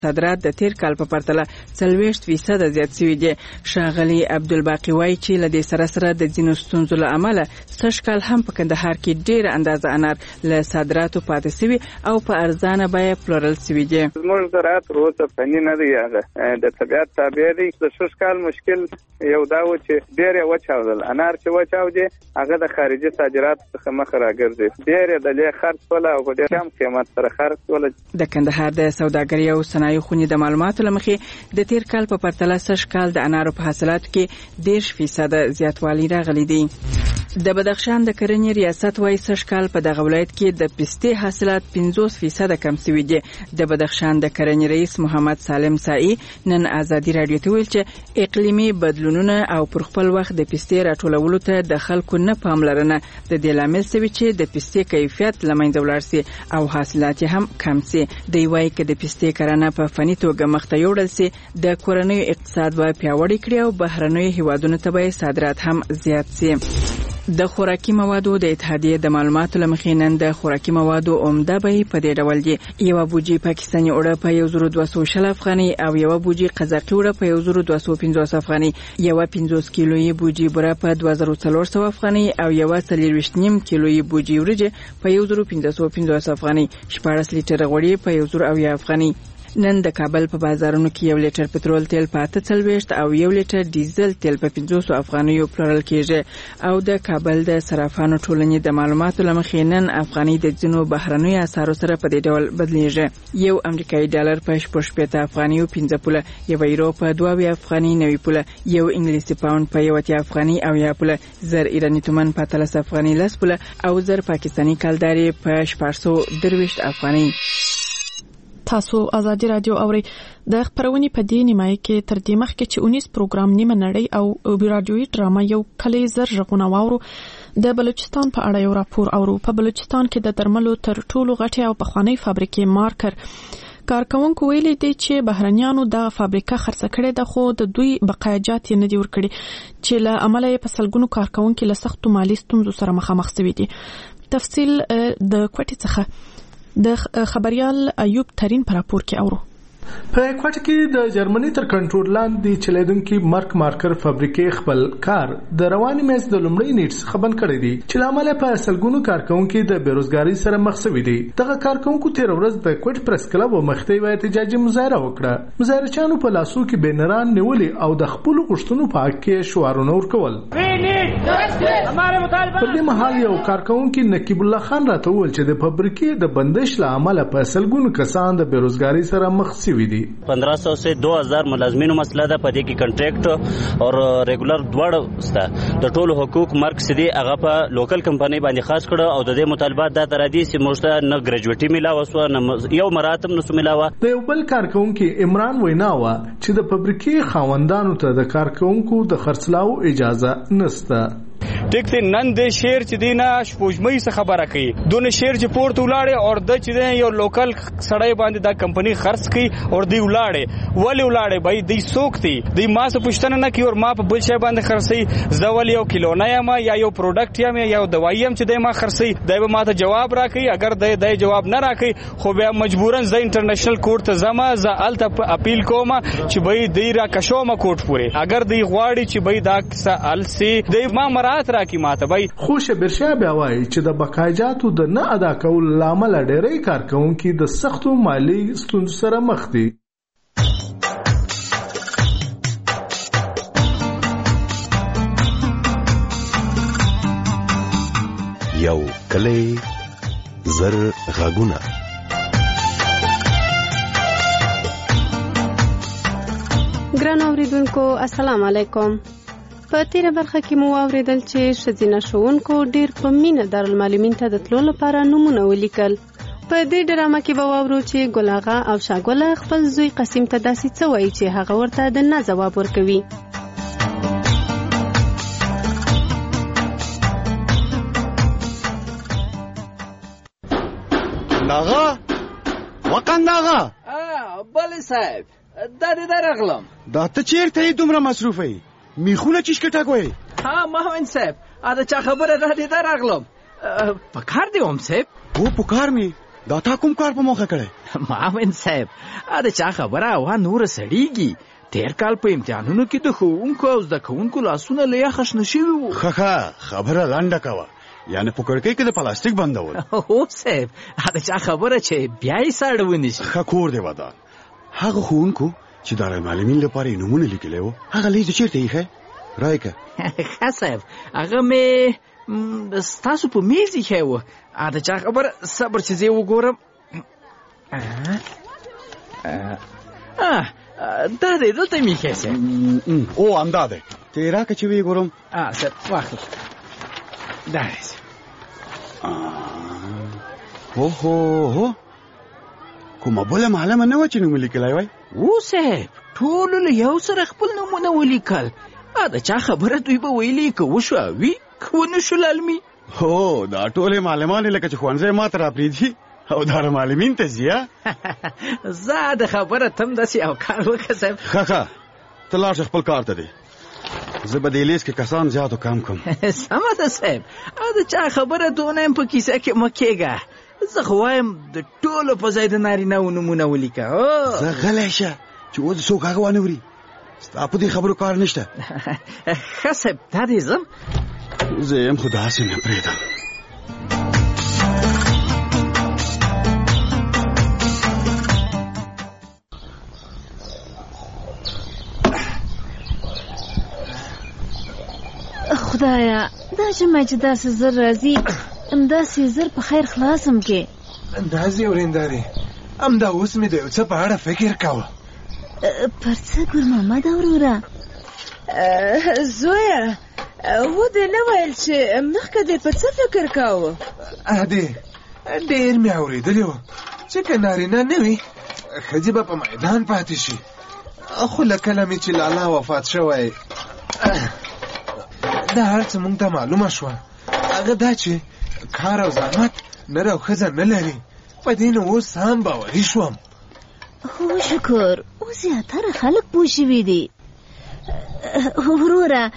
صادرات د تیر کال په پرتله 40% زیات شوي دي. ښاغلي عبدالباقي وایي چې له دې سره سره د ځینو ستونزو له امله سږ کال هم په کندهار کې ډېره اندازه انار له صادراتو پاتې شوي او په ارزانه بیه پلورل شوي دي. زموږ زراعت وروسته فني نه دی، هغه د طبیعت تابع دی. د سږ کال مشکل یو دا و چې ډېر یې وچاودل. انار چې وچاودي هغه د خارجي صادراتو څخه مخ راګرځي. ډېر یې د لې خرڅ ولا او په ډېر کم قیمت سره خرڅ ولا. د کندهار د سوداګرۍ او صنایعو خونې د معلوماتو له مخې د تیر کال په پرتله سږ کال د انارو په حاصلاتو کې 10% زیاتوالی راغلی دی. د بدخشان د کرنې ریاست وايي سږ کال په دغه ولایت کې د پستې حاصلات 50% کم شوي دي. د بدخشان د کرنې رئیس محمد سالم سائي نن آزادي رادیو ته ویل چې اقلیمي بدلونونه او پر خپل وخت د پستې راټولولو ته د خلکو نه پاملرنه د دې لامل شوي چې د پستې کیفیت له منځه ولاړ شي او حاصلات هم کم شي. دوی وايي چې د پستې کرنه په فني توګه مخته یوړل شي د کورنیو اقتصاد به پیاوړی کړي او بهرنیو هیوادونو ته به صادرات هم زیات شي. د خوراکي موادو د اتحادیې د معلوماتو له مخې نن د خوراکي موادو عمده بیې په دې ډول دي: یوه بوجي پاکستاني اوړه په 1200 افغانۍ او یوه بوجي قزاقي اوړه په 1250 افغانۍ، یوه 50 کیلویي بوجي بوره په 2400 افغانۍ او یوه 40.5 کیلویي بوجي وریجې په 1550 افغانۍ، 14 لیټره غوړي په 1000 افغانۍ. نن د کابل په بازارونو کې 1 لیټر پټرول تیل په 48 او 1 لیټر ډیزل تیل په 500 افغانیو پلورل کېږي. او د کابل د صرافانو ټولنې د معلوماتو له مخې نن افغاني د ځینو بهرنیو اسعارو سره په دې ډول بدلیږي: یو امریکایي ډالر په 60 افغانیو 15 پوله، یو یورو په 22 افغاني 90 پوله، یو انګلیسي پاوند په 1 افغاني او 1 پوله، زر ایراني تومان په 13 افغاني 10 پوله او زر پاکستاني کلداري په 423 افغاني. تاسو آزادي رادیو اوري. د خبرونې په دې نیمایي کې تر دې مخکې چې 19 پروګرام نیمه نړۍ او رادیوي ډراما یو کلی زر ژغونه واورو. د بلوچستان په اړه یو راپور اورو. په بلوچستان کې د درملو تر ټولو غټه او پخوانی فابریکې مارکر کارکونکو ویلي دي چې بهرنیانو د فابریکه خرڅ کړې ده، خو د دوی بقایجات یې نه دي ورکړي چې له عمله په سلګونو کارکونکو له سختو مالي ستونزو سره مخامخ شوي دي. تفصیل د کوټې څخه د خبريال ایوب ترين پر راپور کې اورو. په کوټه کې د جرمني تر کنټرول لاندې چلیدونکو مارکر فابریکې خپل کار د رواني میز د لومړۍ نیټ څخه بند کړی دی چې لامل په سلګونو کارکونکو د بیروزګاری سره مخ شوي دي. دغه کارکونکو تیر ورځ د کوټ پریس کلب مخته یو احتجاجي مظاهره وکړه. مظاهرچیانو په لاسو کې بنران نیولې او د خپل غوښتنو په حق کې شعارونه ورکول. په دې مهال یو کارکونکو نقیب الله خان راته وویل چې د فابریکې د بندش له امله په سلګونو کسان د بیروزګاری سره مخ شوي دي. 1500 से 2000 ملازمینو مسله ده. په دې کې کنټریکټ او ریګولر دواړه سته. د ټولو حقوق مرګ سدي هغه په لوکل کمپنۍ باندې خاص کړه او د دې مطالبات دا تر دې چې موږ ته نه ګریجویټي ملاوه سو نه یو مراتب نو ملاوه. د یو بل کارکونکو عمران ویناوه چې د فابریکې خاوندانو ته د کارکونکو د خرڅلاو اجازه نشته. ټیک ته نن د شهر چې دینه شپوږمۍ څخه خبره کوي دونه شهر چې پورت ولاړې او د چې یو لوکل سړی باندې دا کمپنی خرڅ کوي او دی ولاړې ولی ولاړې بای دی سوکتي دی ما څه پښتنه نه کوي او ما په بل شی باندې خرڅي زول یو کیلو نه یم یا یو پروډکټ یم یا یو دوايي یم چې دی ما خرڅي دی به ما ته جواب راکړي. اگر دی جواب نه راکړي خو بیا مجبورن ز انټرنیشنل کورټ ته زما ز الته اپیل کوم چې به دی را کشوم کورټ پورې اگر دی غواړي چې به دا السی دی ما مرات راکې ماته بای. خو شبرشا بیا وایي چې د بقایجاتو د نه ادا کول لامل ډېری کارکونکو د سختو مالی ستونزو سره مخ دي. یو کلی زر غاګونه. ګران اوریدونکو السلام علیکم. په تیره برخه کې مو اوریدل چې ښځینه ښوونکو ډیر په مینه دارالمعلمین ته د تلو لپاره نمونه ولیکل. په دې ډرامه کې به واورو چې ګل اغا او شاګله خپل زوی قسیم ته داسې څه وایي چې هغه ورته د نه ځواب ورکوي. ناغه وقند ناغه بله صاحب دا دې درغلم. دا ته چیرته یې دومره مصروفه یې؟ میخونه چشکټه کوي؟ ها مهوین صاحب دا چا خبره را دې درغلم. پکار دی اوم صاحب. او پکار می دا تا کوم کار په موخه کړی؟ معاون صاحب دا چا خبره وا نور سړیږي. تیر کال په امتحانونو کې د ښوونکو او زده کوونکو لاسونه له یخه شنه شوي وو. خبره لنډه کوه، یعنې په کړکۍ کې د پلاستیک بندول. هو صاحب دا چا خبره چې بیا یې ساړه ونیسي. ښه کور دی ودان. هغه ښوونکو چې دارالمعلمین لپاره یې نومونه لیکلی وو هغه لیست چېرته ایښی؟ رایکه ښه صاحب هغه مې ستاسو په میز ایښی وو. دا چا خبره صبر چې زه یې وګورم. دا دی دلته مې ایښی صاحب. او همدا دی، ته یې راکړه چې ویې ګورم. صاحب واخله. دا دی صاحب. اوهو کومه بله معلمه نه وه چې نوم لیکلی وای؟ و صاحب ټولو له یو سره خپل نومونه ولیکل. دا چا خبره دوی به ویلي که وشوه وي که ونه شو للمي. هو دا ټولې معلمانې لکه چې ښوونځی ما ته راپرېږدي او دارالمعلمین ته ځي. زه د خبره تم داسې یو کار وکړه صاحب. ښه ته لاړ شه خپل کار ته دی. زه به دې لیست کې کسان زیات و کم کم. سمه ده صاحب. د چا خبره دونه یم په کیسه کې مه کېږه. زه خو وایم د ټولو په ځای د نارینه‌و نومونه ولیکه. زه غلی شه چې اوس څوک هغه وانه وري. ستا په دې خبرو کار نشته. ښه صاحب دا دې ځم. زه یم خو داسې نه پرېږدم. خدایا دا ژمی چې داسې زر راځي همداسې زر په خیر خلاصم کې. اندازې ورېندارې همدا اوس مې د یو څه په اړه فکر کوه. پر څه ګل محمد وروره؟ زویه و دې نه ویل چې مخکې دې په څه فکر کوه؟ ادې ډېر مې اورېدلي وو چې که نارینه نه وي ښځې به په میدان پاتې شي. خو له کله مې چې لالا وفات شوی دا هر څه مونږ ته معلومه شوه. هغه دا چې کار او زحمت نر او ښځه نه لري. په دې نو اوس هم باوري شوم. هو شکر اوس زیاتره خلک پوه شوي دي. وروره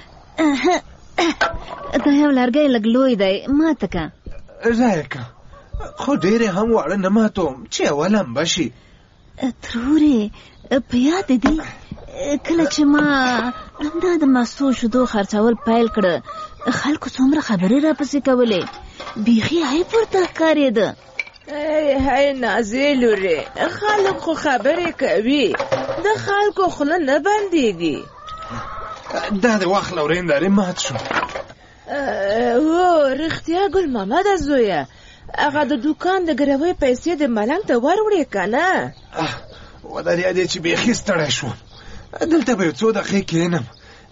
دا یو لرګی لږ لوی دی ماته که. ځایکه خو ډېرې هم واړه نه ماتوم چې یوه لمبه شي. ترورې په یاد دي کله چې ما همدا د مستو شیدو خرڅول پیل کړه خلکو څومره خبرې راپسې کولې بیخي عیب ورته ښکارېده. هی نازې لورې خلک خو خبرې کوي د خلکو خوله نه بندېږي. دا د وخت لورېندارې مات شو. هو رښتیا ګل محمده زویه هغه د دوکان د ګروۍ پیسې د ملنګ ته وروړې که نه؟ ودریا دې چې بیخي ستړی شوم. دلته به یو څو دقیقې کښېنم.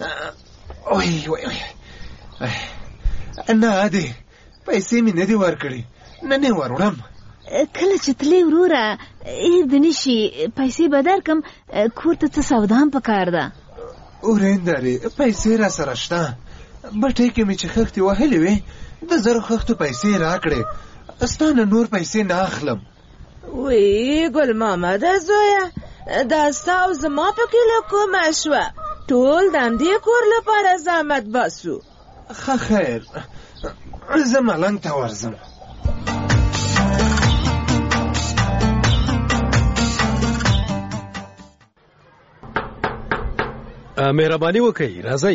نه ادې پیسې مې نه دي ورکړې نن یې وروړم. کله چې تلې وروره عیب دې نه شي پیسې به درکم کور ته څه سودا هم پکار ده. ورېندارې پیسې را سره شته. بټۍ کې مې چې خښتې وهلې وې د زرو خښتو پیسې راکړې. ستا نه نور پیسې نه اخلم. وی ګل محمده زویه دا ستا او زما پکې له کومه شوه؟ ټول د همدې کور لپاره زحمت باسو. ښه خیر زه ملنګ ته ورځم. مهرباني وکړئ راځئ.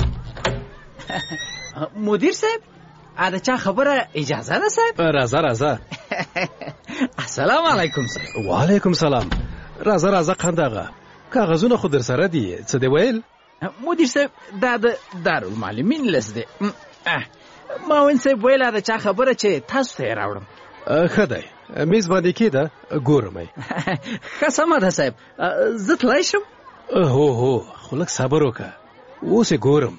مدیر صاحب دا چا خبره اجازه ده صاحب؟ راځه. السلام علیکم صاحب. وعلیکم سلام. راځه قنداغه کاغذونه خو در سره دي. څه دی ویل؟ مدیر صاحب دا د دارالمعلمین لیست دی. معاون صاحب ویل دا چا خبره چې تاسو ته یې راوړم. ښه دی میز باندې کېده ګورم. ښه سمه ده صاحب زه تللی شم؟ هو خو لږ صبر وکړه اوس یې ګورم.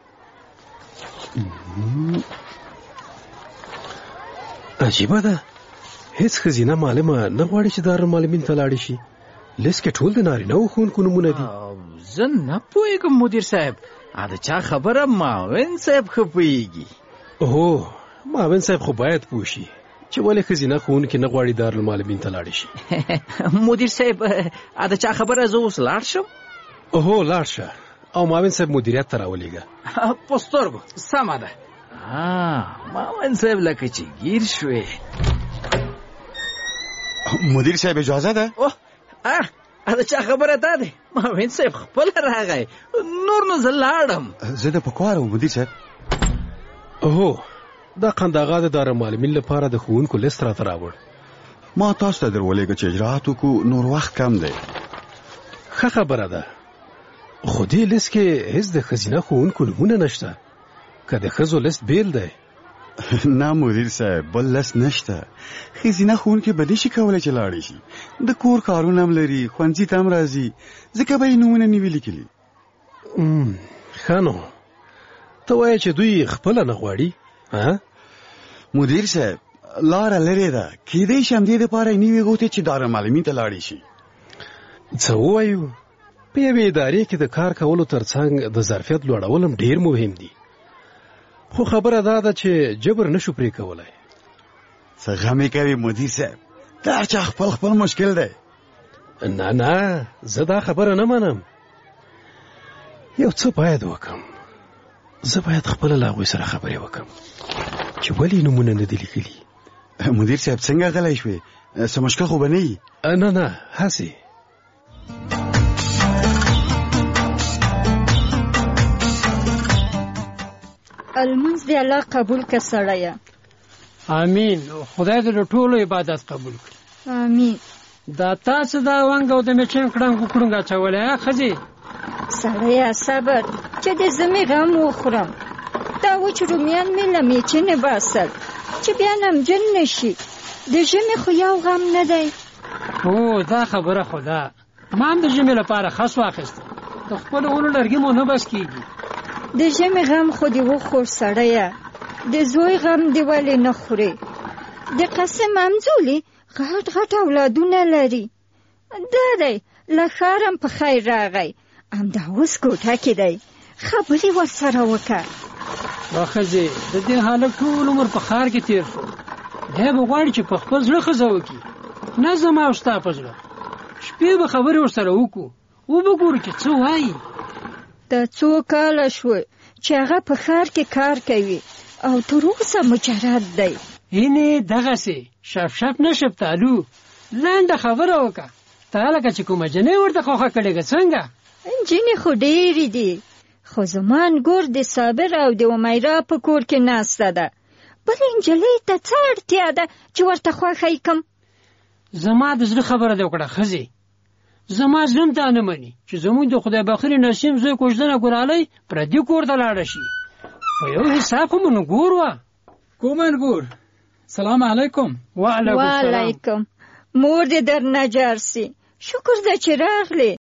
عجیبه ده هیڅ ښځینه معلمه نه غواړي چې دارالمعلمین ته لاړې شي. لیست کې ټول د نارینه‌و ښوونکو نومونه دي. زه نه پوهېږم مدیر صاحب دا چا خبره معاون صاحب ښه پوهېږي. هو معاون صاحب خو باید پوه شي چې ولې ښځینه ښوونکي نه غواړي دارالمعلمین ته لاړې شي. مدیر صاحب دا چا خبره زه اوس لاړ شم؟ هو لاړ شه او معاون صاحب مدیریت ته راولېږه. په سترګو سمه ده. معاون صاحب لکه چې ګیر شوې. مدیر صاحب اجازه ده؟ دا چا خبره ده معاون صاحب خپل راغی نور نو زه لاړم. زه د پکوار وم مدیر صاحب. اوه دا قنداغا د دار معلمین لپاره د ښوونکو لیست راته راوړ. ما تاسو ته درولېږه چې اجراات وکړو، نور وخت کم دی. ښه خبره ده، خو دې لیست کې هیڅ د ښځینه ښوونکو نومونه نشته. که د ښځو لیست بیل دی. نه مدیر صاحب بل لیست نشته. ښځینه ښوونکي به نشي کولی چې لاړې شي. د کور کارونه هم لري، ښوونځي ته هم راځي، ځکه به یې نومونه نه وي لیکلي. ښه نو ته وایې چې دوی خپله نه غواړي؟ مدیر صاحب لاره لرې ده، کیدای شي همدې دپاره یې نه وي غوښتې چې دارالمعلمین ته لاړې شي. څه ووایو، په یوې ادارې کې د کار کولو ترڅنګ د ظرفیت لوړول هم ډېر مهم دي، خو خبره دا ده چې جبر نشو پرې کولی. څه غمې کوي مدیر صاحب، د هر چا خپل مشکل دی. نه زه دا خبره نه منم. یو څه باید وکم. زه باید خپله له هغوی سره خبرې وکم چې ولې نومونه نه دي لیکلي. مدیر صاحب څنګه غلی شوې؟ څه مشکل خو به نه وي؟ نه هسې. المنځ دې الله قبول که سړیه. امین. خدای دې د ټولو عبادت قبول کړي. امین. دا تاسو دا ونګ او د میچن کړنګ کړنګ اچولې ښځې؟ سړیه صبر چې د زمې غم وخورم. دا وچ رومیان مې له میچنې باسل چې بیا نمجن نشي. د ژمي خو یو غم نه دی. او دا خبره خو ده. ما هم د ژمي لپاره خس واخیسته. د خپلو ونو لرګي مو نه بس کېږي. د ژمي غم خو دې وخور سړیه، د زوی غم دې ولې نه خورې؟ د قاسم همزولي غټ اولادونه لري. دا دی له ښارم په خیر راغی، همدا اوس کوټه کې دی، خبرې ورسره وکړه. ښځې د دې هلک ټول عمر په ښار کې تېر شو، دی به غواړي چې په خپل زړه ښځه وکړي، نه زما او ستا په زړه. شپې به خبرې ورسره وکړو، وبه ګورو چې څه وایي. دا څو کاله شوه چې هغه په ښار کې کار کوي او تر اوسه مجرد دی. اینې دغسې شپ نه شپتالو لنډه خبره وکړه. ته لکه چې کومه جنۍ ورته خوښه کړې څنګه؟ نجونې خو ډېرې دي، خو زما انګور د صابر او د امیرا په کور کې ناسته ده. بلې نجلۍ ته څه اړتیا ده چې ورته خوښه یې کړم؟ زما د زړه خبره دې وکړه ښځې. زما زړه ته نه مني چې زموږ د خدای بخښلي نسیم زوی کوژدنه ګورالۍ پردي کور ته لاړه شي. په یو حساب خو مو نګور وه. کوم انګور؟ سلام علیکم. وعلیکم. مور دې در نجار سي. شکر ده چې راغلې.